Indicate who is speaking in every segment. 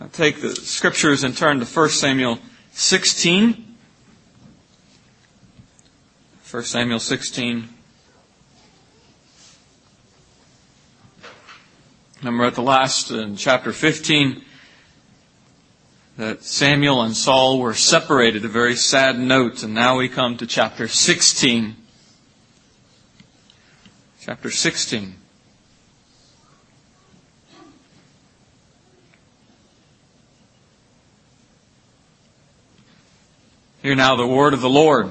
Speaker 1: take the scriptures and turn to 1 Samuel 16. 1 Samuel 16. Remember at the last, in chapter 15, that Samuel and Saul were separated, a very sad note. And now we come to chapter 16. Chapter 16. Hear now the word of the Lord.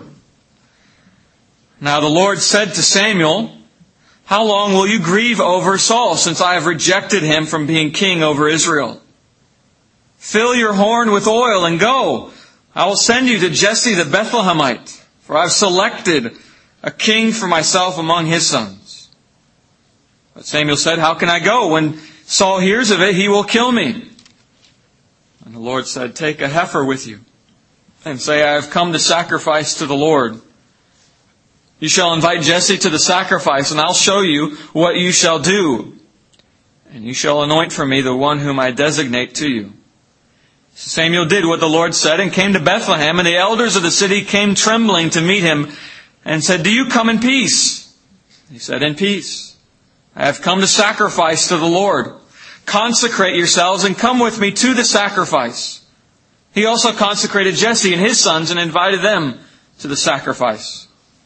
Speaker 1: Now the Lord said to Samuel, "How long will you grieve over Saul, since I have rejected him from being king over Israel? Fill your horn with oil and go. I will send you to Jesse the Bethlehemite, for I have selected a king for myself among his sons." But Samuel said, "How can I go? When Saul hears of it, he will kill me." And the Lord said, "Take a heifer with you, and say, I have come to sacrifice to the Lord. You shall invite Jesse to the sacrifice, and I'll show you what you shall do. And you shall anoint for me the one whom I designate to you." So Samuel did what the Lord said and came to Bethlehem, and the elders of the city came trembling to meet him and said, "Do you come in peace?" He said, "In peace. I have come to sacrifice to the Lord. Consecrate yourselves and come with me to the sacrifice." He also consecrated Jesse and his sons and invited them to the sacrifice.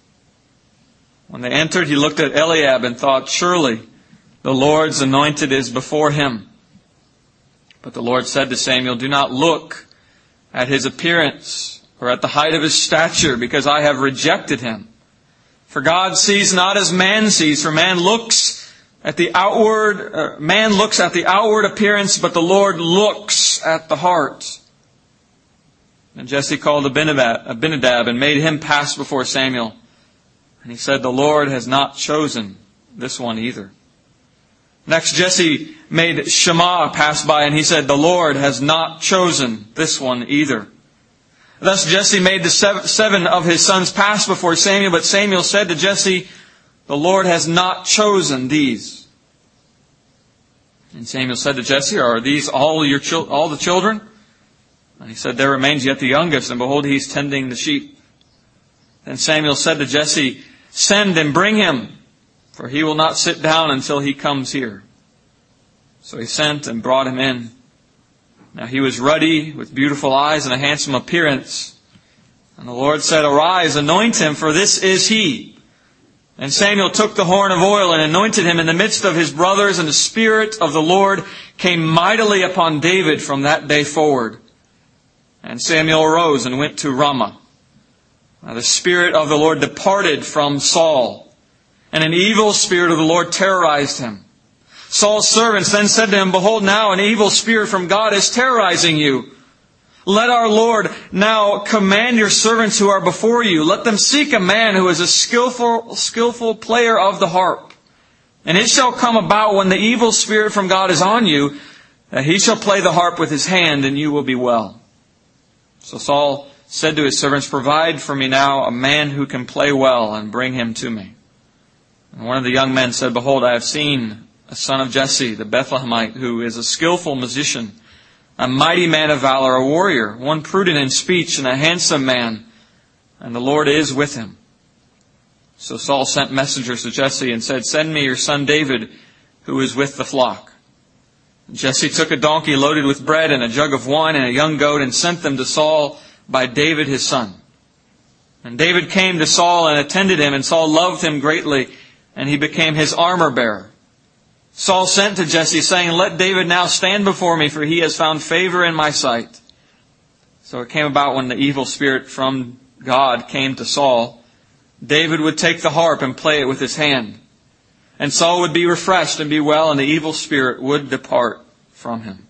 Speaker 1: When they entered, he looked at Eliab and thought, "Surely the Lord's anointed is before him." But the Lord said to Samuel, "Do not look at his appearance or at the height of his stature, because I have rejected him. For God sees not as man sees, for man looks at the outward appearance, but the Lord looks at the heart." And Jesse called Abinadab and made him pass before Samuel. And he said, "The Lord has not chosen this one either." Next Jesse made Shammah pass by, and he said, "The Lord has not chosen this one either." Thus Jesse made the seven of his sons pass before Samuel, but Samuel said to Jesse, "The Lord has not chosen these." And Samuel said to Jesse, "Are these all the children?" And he said, "There remains yet the youngest, and behold, he is tending the sheep." Then Samuel said to Jesse, "Send and bring him, for he will not sit down until he comes here." So he sent and brought him in. Now he was ruddy, with beautiful eyes and a handsome appearance. And the Lord said, "Arise, anoint him, for this is he." And Samuel took the horn of oil and anointed him in the midst of his brothers, and the Spirit of the Lord came mightily upon David from that day forward. And Samuel arose and went to Ramah. Now the Spirit of the Lord departed from Saul, and an evil spirit of the Lord terrorized him. Saul's servants then said to him, "Behold, now an evil spirit from God is terrorizing you. Let our Lord now command your servants who are before you. Let them seek a man who is a skillful player of the harp. And it shall come about when the evil spirit from God is on you, that he shall play the harp with his hand, and you will be well." So Saul said to his servants, "Provide for me now a man who can play well, and bring him to me." And one of the young men said, "Behold, I have seen a son of Jesse, the Bethlehemite, who is a skillful musician, a mighty man of valor, a warrior, one prudent in speech, and a handsome man, and the Lord is with him." So Saul sent messengers to Jesse and said, "Send me your son David, who is with the flock." Jesse took a donkey loaded with bread and a jug of wine and a young goat and sent them to Saul by David his son. And David came to Saul and attended him, and Saul loved him greatly, and he became his armor bearer. Saul sent to Jesse, saying, "Let David now stand before me, for he has found favor in my sight." So it came about when the evil spirit from God came to Saul, David would take the harp and play it with his hand. And Saul would be refreshed and be well, and the evil spirit would depart from him.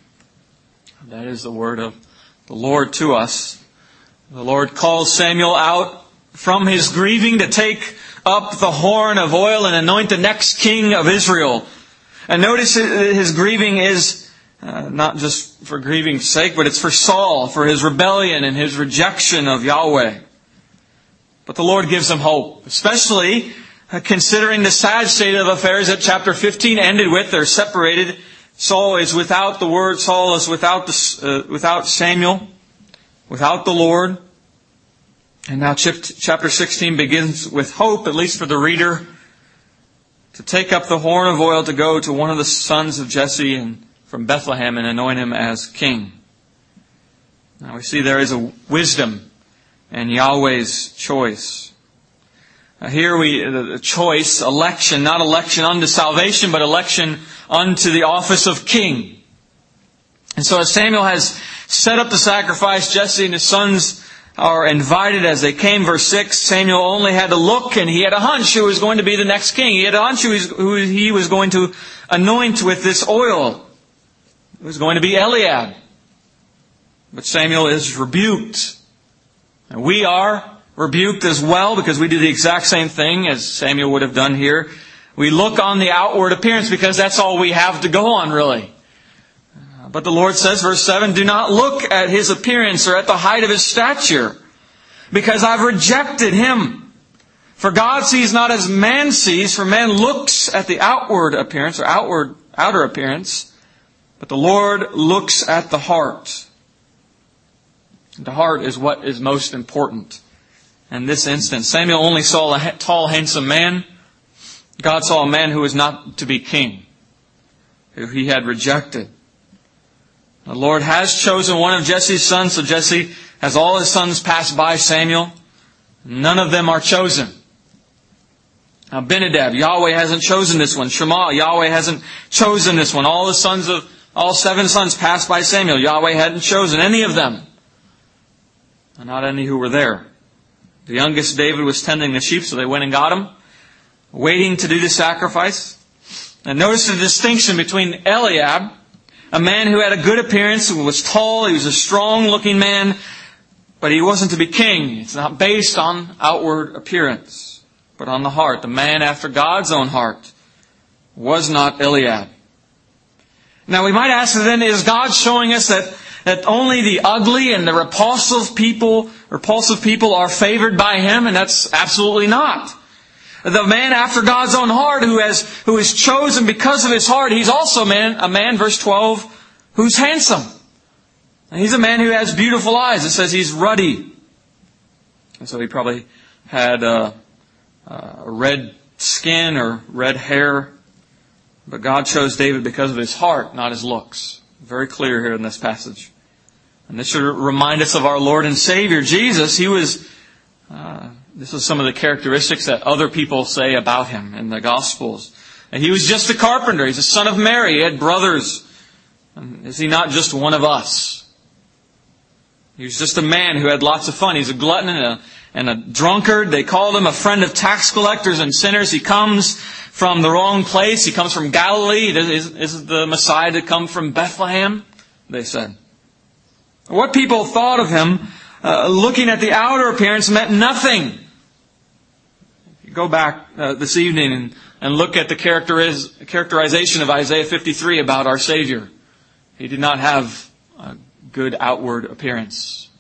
Speaker 1: That is the word of the Lord to us. The Lord calls Samuel out from his grieving to take up the horn of oil and anoint the next king of Israel. And notice his grieving is not just for grieving's sake, but it's for Saul, for his rebellion and his rejection of Yahweh. But the Lord gives him hope, especially considering the sad state of affairs that chapter 15 ended with. They're separated Saul is without the Word. Saul is without Samuel, without the Lord. And now chapter 16 begins with hope, at least for the reader, to take up the horn of oil to go to one of the sons of Jesse and from Bethlehem and anoint him as king. Now we see there is a wisdom in Yahweh's choice. Here the choice, election, not election unto salvation, but election unto the office of king. And so as Samuel has set up the sacrifice, Jesse and his sons are invited as they came. Verse 6, Samuel only had to look and he had a hunch who was going to be the next king. He had a hunch who he was going to anoint with this oil. It was going to be Eliab. But Samuel is rebuked. And we are rebuked as well because we do the exact same thing as Samuel would have done here. We look on the outward appearance because that's all we have to go on, really. But the Lord says, verse 7, do not look at his appearance or at the height of his stature, because I've rejected him. For God sees not as man sees, for man looks at the outward appearance or outer appearance, but the Lord looks at the heart. The heart is what is most important. In this instance, Samuel only saw a tall, handsome man. God saw a man who was not to be king, who he had rejected. The Lord has chosen one of Jesse's sons, so Jesse has all his sons pass by Samuel. None of them are chosen. Now, Abinadab, Yahweh hasn't chosen this one. Shammah, Yahweh hasn't chosen this one. All 7 sons passed by Samuel. Yahweh hadn't chosen any of them. Not any who were there. The youngest, David, was tending the sheep, so they went and got him, waiting to do the sacrifice. And notice the distinction between Eliab, a man who had a good appearance, who was tall, he was a strong-looking man, but he wasn't to be king. It's not based on outward appearance, but on the heart. The man after God's own heart was not Eliab. Now we might ask then, is God showing us that only the ugly and the repulsive people are favored by Him? And that's absolutely not. The man after God's own heart who is chosen because of his heart, he's also a man, verse 12, who's handsome. And he's a man who has beautiful eyes. It says he's ruddy. And so he probably had red skin or red hair. But God chose David because of his heart, not his looks. Very clear here in this passage. And this should remind us of our Lord and Savior, Jesus. This is some of the characteristics that other people say about Him in the Gospels. And He was just a carpenter. He's a son of Mary. He had brothers. And is He not just one of us? He was just a man who had lots of fun. He's a glutton and a drunkard. They called Him a friend of tax collectors and sinners. He comes from the wrong place. He comes from Galilee. Is the Messiah to come from Bethlehem? They said. What people thought of Him, looking at the outer appearance, meant nothing. Go back this evening and look at the characterization of Isaiah 53 about our Savior. He did not have a good outward appearance.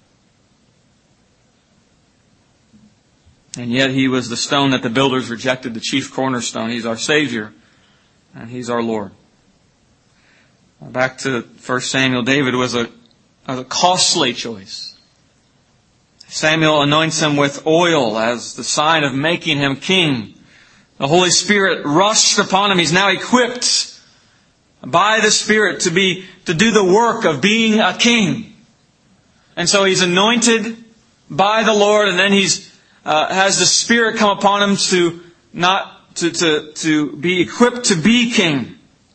Speaker 1: And yet He was the stone that the builders rejected, the chief cornerstone. He's our Savior, and He's our Lord. Back to 1 Samuel, David was a costly choice. Samuel anoints him with oil as the sign of making him king. The Holy Spirit rushed upon him. He's now equipped by the Spirit to do the work of being a king. And so he's anointed by the Lord, and then he's has the Spirit come upon him to be equipped to be king.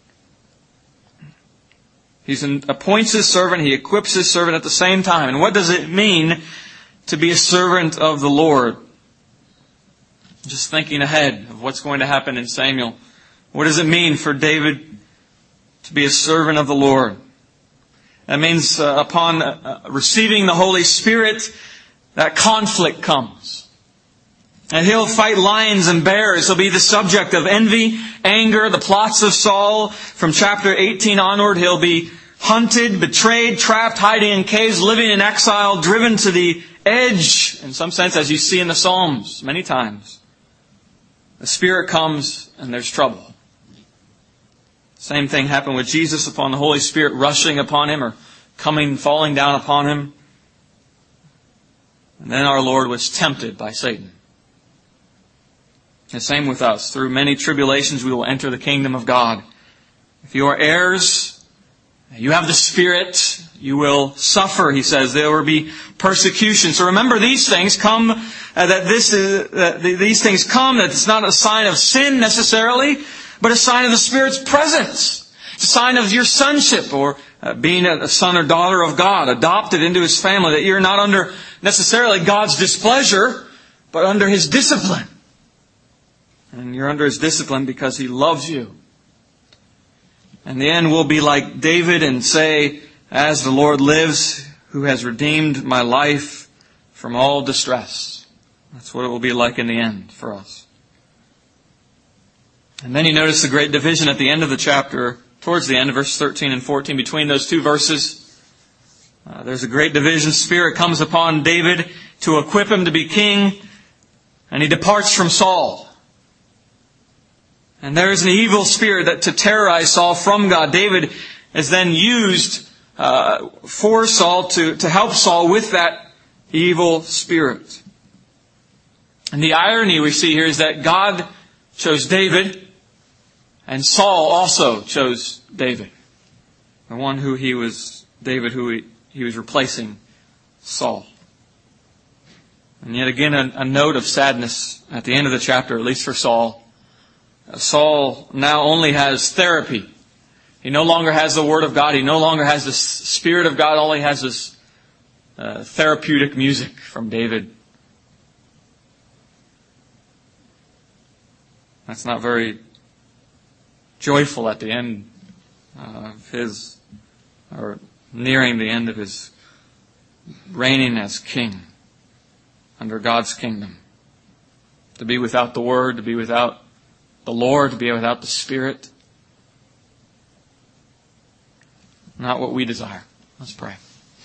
Speaker 1: He appoints his servant, he equips his servant at the same time. And what does it mean to be a servant of the Lord? Just thinking ahead of what's going to happen in Samuel. What does it mean for David to be a servant of the Lord? That means upon receiving the Holy Spirit, that conflict comes. And he'll fight lions and bears. He'll be the subject of envy, anger, the plots of Saul. From chapter 18 onward, he'll be hunted, betrayed, trapped, hiding in caves, living in exile, driven to the edge, in some sense, as you see in the Psalms many times. The Spirit comes and there's trouble. Same thing happened with Jesus upon the Holy Spirit rushing upon him or falling down upon him. And then our Lord was tempted by Satan. The same with us. Through many tribulations we will enter the kingdom of God. If you are heirs, you have the Spirit, you will suffer, he says. There will be persecution. So remember, these things come, that it's not a sign of sin necessarily, but a sign of the Spirit's presence. It's a sign of your sonship, or being a son or daughter of God, adopted into His family, that you're not under necessarily God's displeasure, but under His discipline. And you're under His discipline because He loves you. And the end will be like David and say, as the Lord lives, who has redeemed my life from all distress. That's what it will be like in the end for us. And then you notice the great division at the end of the chapter, towards the end of verse 13 and 14, between those two verses. There's a great division. Spirit comes upon David to equip him to be king, and he departs from Saul. And there is an evil spirit that to terrorize Saul from God. David is then used for Saul to help Saul with that evil spirit. And the irony we see here is that God chose David, and Saul also chose David. The one who he was replacing Saul. And yet again, a note of sadness at the end of the chapter, at least for Saul. Saul now only has therapy. He no longer has the Word of God. He no longer has the Spirit of God. All he has is therapeutic music from David. That's not very joyful at the end of his, or nearing the end of his reigning as king under God's kingdom. To be without the Word, to be without the Lord, to be without the Spirit. Not what we desire. Let's pray.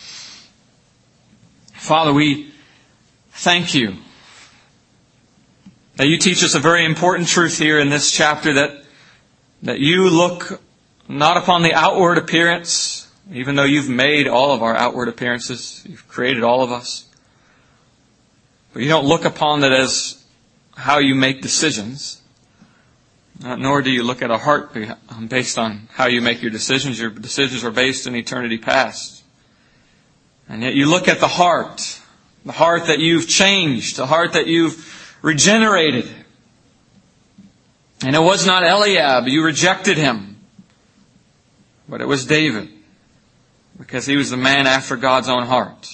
Speaker 1: Father, we thank You that You teach us a very important truth here in this chapter, that You look not upon the outward appearance, even though You've made all of our outward appearances. You've created all of us. But You don't look upon that as how You make decisions. Nor do You look at a heart based on how you make your decisions. Your decisions are based in eternity past. And yet You look at the heart that You've changed, the heart that You've regenerated. And it was not Eliab, You rejected him, but it was David, because he was the man after God's own heart.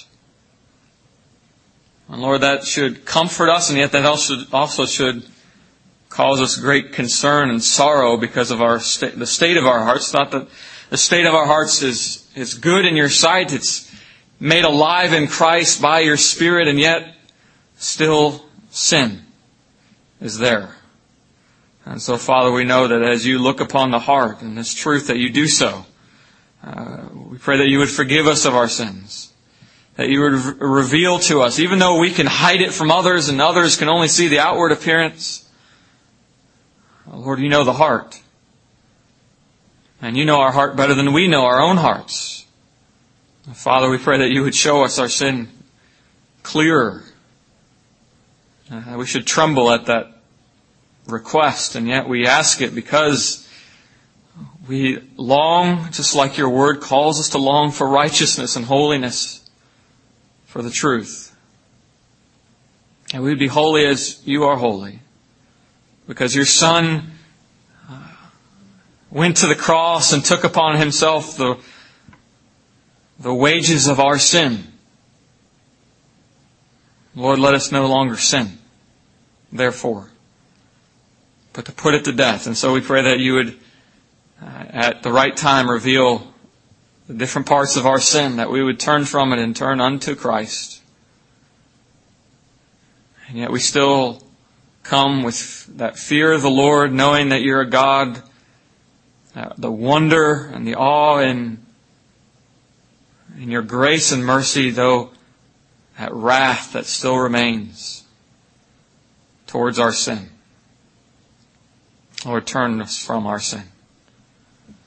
Speaker 1: And Lord, that should comfort us, and yet that also should cause us great concern and sorrow because of the state of our hearts. Not that the state of our hearts is good in Your sight. It's made alive in Christ by Your Spirit, and yet still sin is there. And so, Father, we know that as You look upon the heart and this truth that You do so, we pray that You would forgive us of our sins. That You would reveal to us, even though we can hide it from others and others can only see the outward appearance. Lord, You know the heart. And You know our heart better than we know our own hearts. Father, we pray that You would show us our sin clearer. We should tremble at that request, and yet we ask it because we long, just like Your Word calls us to long, for righteousness and holiness, for the truth. And we would be holy as You are holy. Because Your Son went to the cross and took upon Himself the wages of our sin. Lord, let us no longer sin, therefore, but to put it to death. And so we pray that You would, at the right time, reveal the different parts of our sin, that we would turn from it and turn unto Christ. And yet we still come with that fear of the Lord, knowing that You're a God, the wonder and the awe in Your grace and mercy, though that wrath that still remains towards our sin. Lord, turn us from our sin.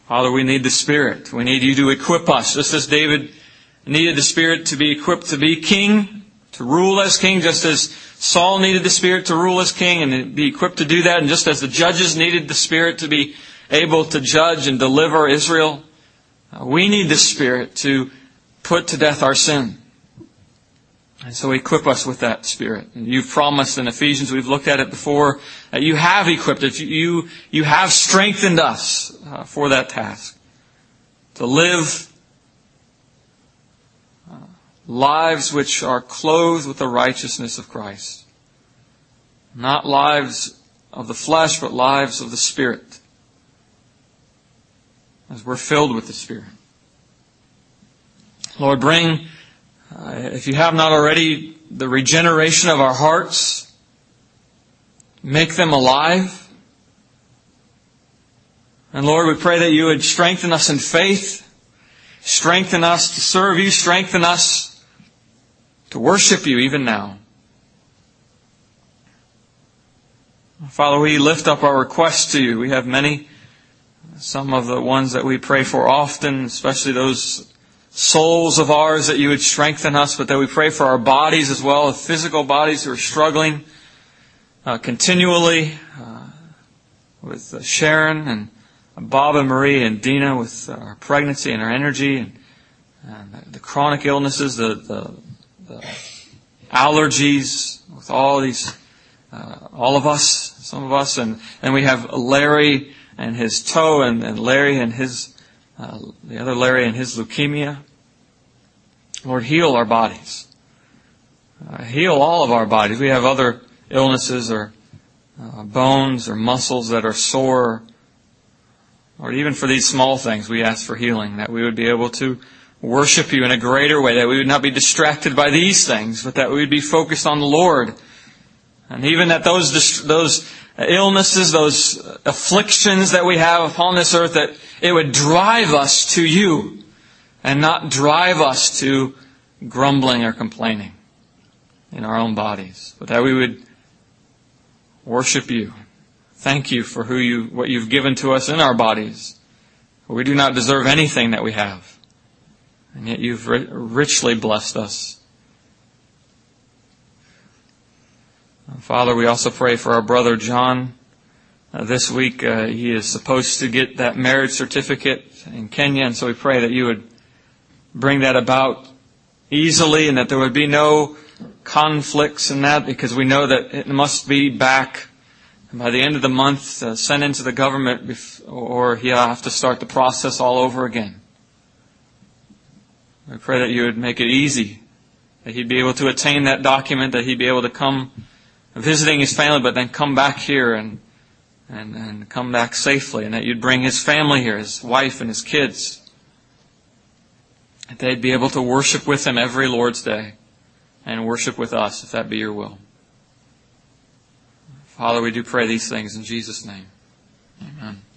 Speaker 1: Father, we need the Spirit. We need you to equip us, just as David needed the Spirit to be equipped to be king, to rule as king, just as Saul needed the Spirit to rule as king and be equipped to do that, and just as the judges needed the Spirit to be able to judge and deliver Israel, we need the Spirit to put to death our sin. And so equip us with that Spirit. And you've promised in Ephesians, we've looked at it before, that you have equipped us. You have strengthened us for that task. To live lives which are clothed with the righteousness of Christ. Not lives of the flesh, but lives of the Spirit. As we're filled with the Spirit. Lord, bring, if you have not already, the regeneration of our hearts. Make them alive. And Lord, we pray that you would strengthen us in faith. Strengthen us to serve you. Strengthen us to worship you even now. Father, we lift up our requests to you. We have many. Some of the ones that we pray for often, especially those souls of ours, that you would strengthen us, but that we pray for our bodies as well, physical bodies who are struggling continually with Sharon and Bob and Marie and Dina with our pregnancy and our energy and the chronic illnesses, the allergies with all these, all of us, some of us, and we have Larry and his toe and Larry and his the other Larry and his leukemia. Lord, heal our bodies. Heal all of our bodies. We have other illnesses or bones or muscles that are sore. Lord, even for these small things, we ask for healing, that we would be able to worship you in a greater way, that we would not be distracted by these things, but that we would be focused on the Lord. And even that those illnesses, those afflictions that we have upon this earth, that it would drive us to you and not drive us to grumbling or complaining in our own bodies, but that we would worship you. Thank you for what you've given to us in our bodies. We do not deserve anything that we have, and yet you've richly blessed us. Father, we also pray for our brother John. This week he is supposed to get that marriage certificate in Kenya, and so we pray that you would bring that about easily and that there would be no conflicts in that, because we know that it must be back by the end of the month, sent into the government, or he'll have to start the process all over again. We pray that you would make it easy, that he'd be able to attain that document, that he'd be able to come visiting his family, but then come back here and come back safely, and that you'd bring his family here, his wife and his kids, that they'd be able to worship with him every Lord's Day and worship with us, if that be your will. Father, we do pray these things in Jesus' name. Amen.